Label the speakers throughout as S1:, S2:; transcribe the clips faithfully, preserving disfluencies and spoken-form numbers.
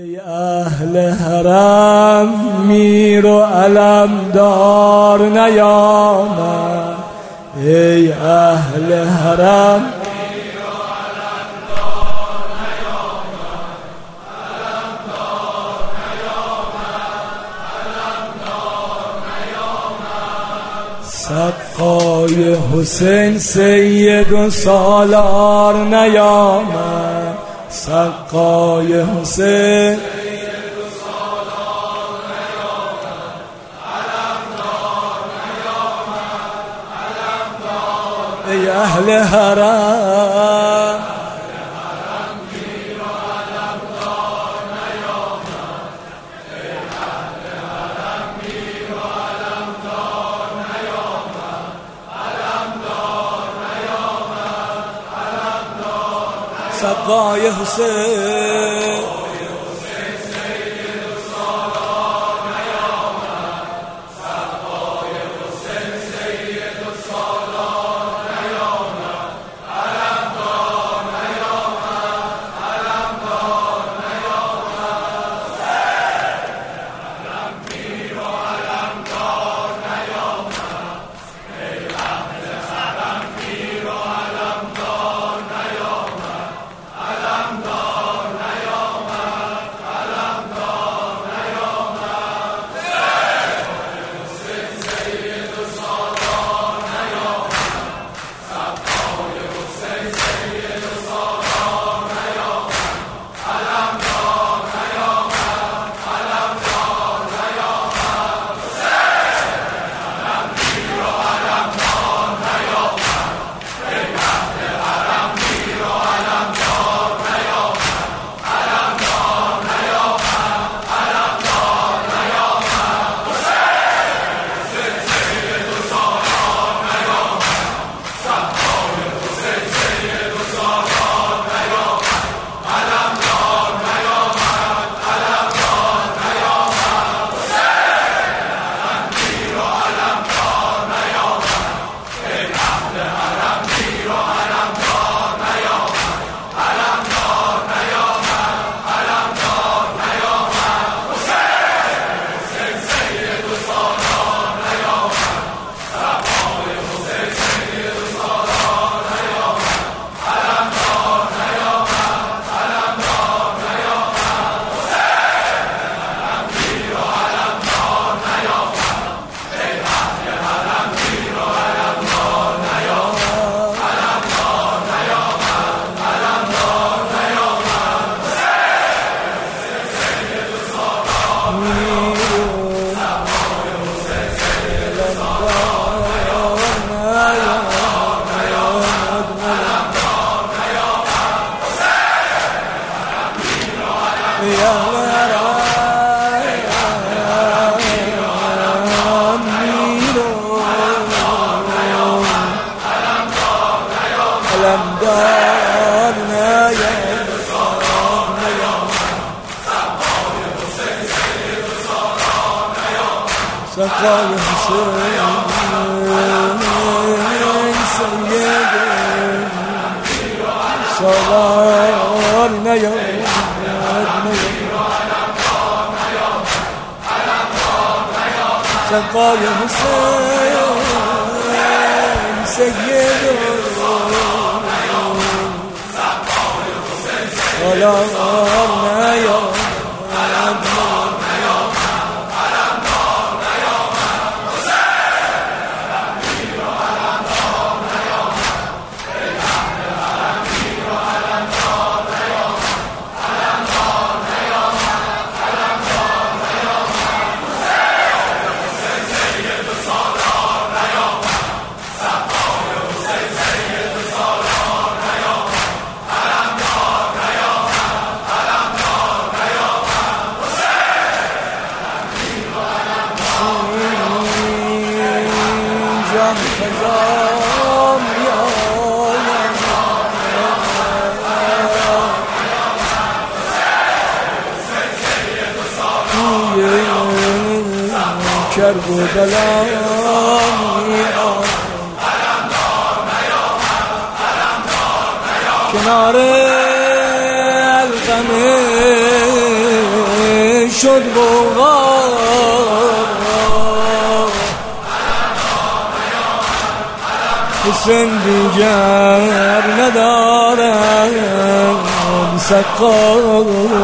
S1: ای اهل حرم میر و علمدار نیامد، ای اهل حرم میر و علمدار نیامد، علمدار نیامد، علمدار نیامد. سقای حسین سید و سالار نیامد، سقای حسین سید و سالار نیامد، علمدار نیامد، علمدار. ای اهل حرم میر و علمدار نیامد، ای اهل حرم میر و علمدار نیامد، علمدار نیامد، علمدار. سقای حسین سید و سالار نیامد، سقای حسین سید و سالار نیامد، علمدار نیامد، علمدار نیامد. حرم میر و علمدار نیامد، ای اهل حرم میر و علمدار نیامد، علمدار نیامد، علمدار نیامد. حسین سید و سالار نیامد، سقای حسین سید و سالار نیامد، علمدار نیامد، علمدار نیامد. حرم میر و علمدار نیامد، ای اهل حرم میر و علمدار نیامد، علمدار نیامد، علمدار نیامد. حسین سید و سالار نیامد، سقای حسین سید و سالار نیامد، علمدار نیامد، علمدار نیامد. حرم میر و علمدار نیامد، ای اهل حرم میر و علمدار نیامد، علمدار نیامد، علمدار نیامد. حسین سید و سالار نیامد، سقای حسین سید و سالار نیامد، علمدار نیامد، علمدار نیامد. حرم میر و علمدار نیامد، ای اهل حرم میر و علمدار نیامد، علمدار نیامد، علمدار نیامد. حسین سید و سالار نیامد، سقای حسین سید و سالار نیامد، علمدار نیامد. حرم میر و علمدار ای اهل حرم میر و علمدار نیامد، سقای حسین سید و سالار نیامد، سقای حسین سید و سالار نیامد، سقای حسین سید و سالار نیامد. جان خزام میآید، توی کرب و بلا میآید، کنار القمه شد غوغا حسین دیگر ندارم سقا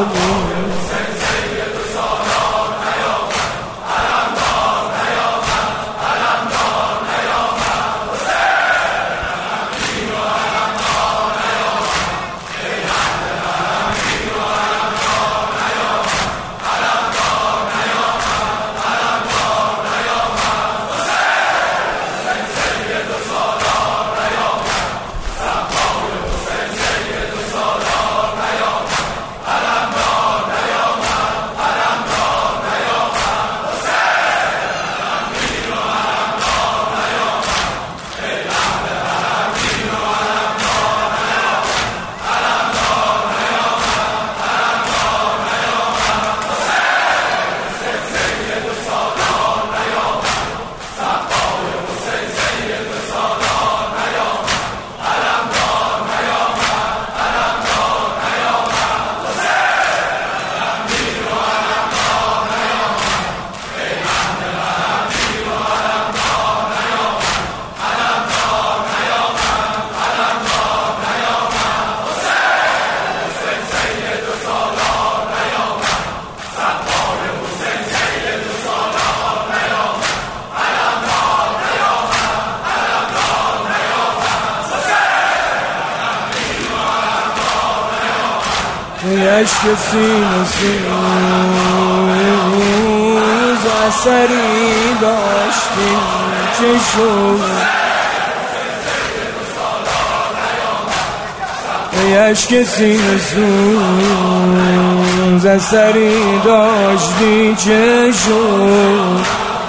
S1: عشق سینه سوز اثری داشتیم که شد عشق سینه سوز اثری داشتی که شد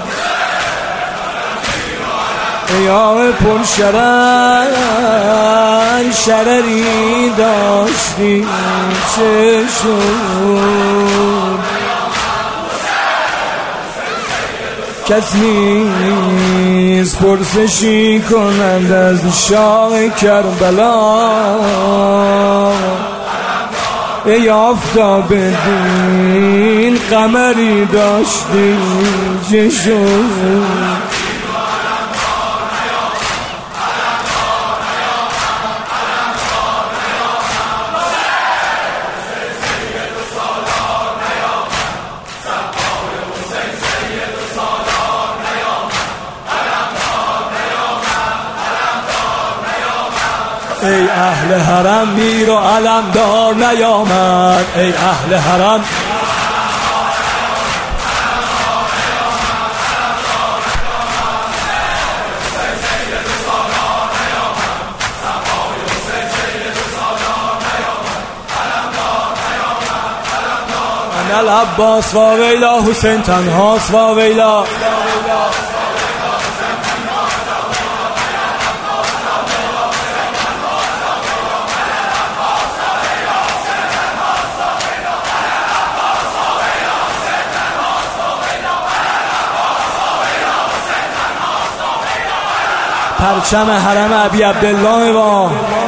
S1: یا پر شرر شرری داشتی چه شد کسی نیست پرسشی کنند از شاه کربلا ای آفتاب دین قمری داشتی چه شد ای اهل حرم میر و علمدار نیامد ای اهل حرم انا العباس و ویلا حسین تنهاست و ویلا پرچم حرم ابی عبدالله با